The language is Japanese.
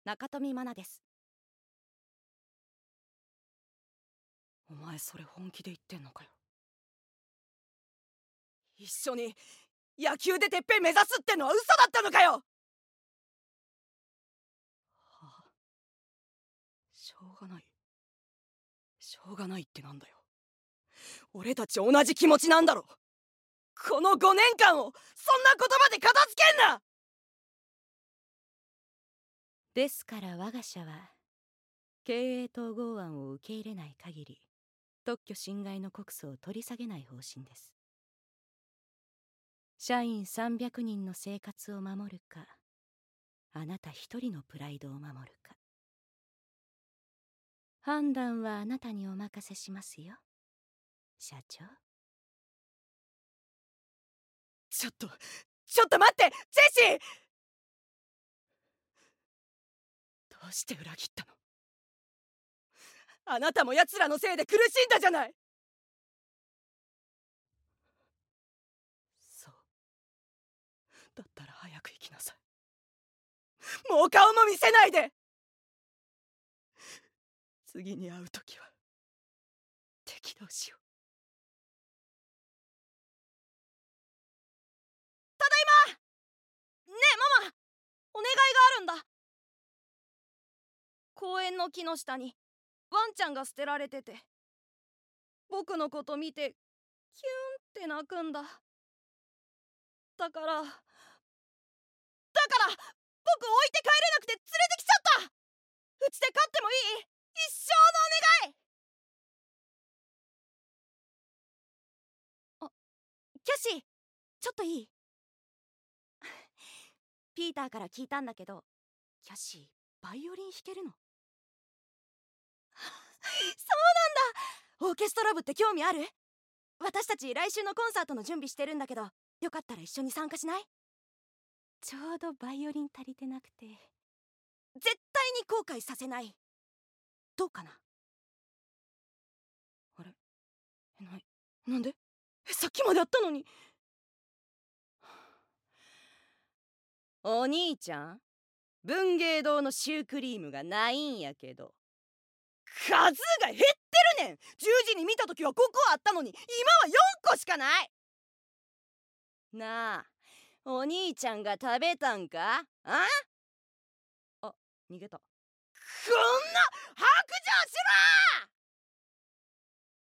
中富愛菜です。 お前それ本気で言ってんのかよ。 一緒に野球でてっぺん目指すってのは嘘だったのかよ。 はあ、しょうがない。しょうがないってなんだよ。 俺たち同じ気持ちなんだろ。この5年間をそんな言葉で片付けんな。 ですから我が社は経営統合案を受け入れない限り特許侵害の告訴を取り下げない方針です。社員300人の生活を守るか、あなた一人のプライドを守るか、判断はあなたにお任せしますよ、社長。 ちょっと待って、ジェシー。どうして裏切ったの。あなたも奴らのせいで苦しんだじゃない。 そう。だったら早く行きなさい。 もう顔も見せないで。次に会うときは敵同士よ。 ただいま。ねえママ、お願いがあるんだ。公園の木の下にワンちゃんが捨てられてて、僕のこと見てキュンって泣くんだ。だから僕置いて帰れなくて連れてきちゃった。うちで飼ってもいい？一生のお願い。キャシー、ちょっといい？ピーターから聞いたんだけど、キャシーバイオリン弾けるの？そうなんだ。オーケストラ部って興味ある？私たち来週のコンサートの準備してるんだけど、よかったら一緒に参加しない？ちょうどバイオリン足りてなくて。絶対に後悔させない。どうかな？ あれ、なんで？ さっきまであったのに。 お兄ちゃん、文芸堂のシュークリームがないんやけど。 数が減ってるねん。10時に見た時は5個あったのに今は4個しかない。 なあ、お兄ちゃんが食べたんか？あ、逃げた。 こんな白状しろ。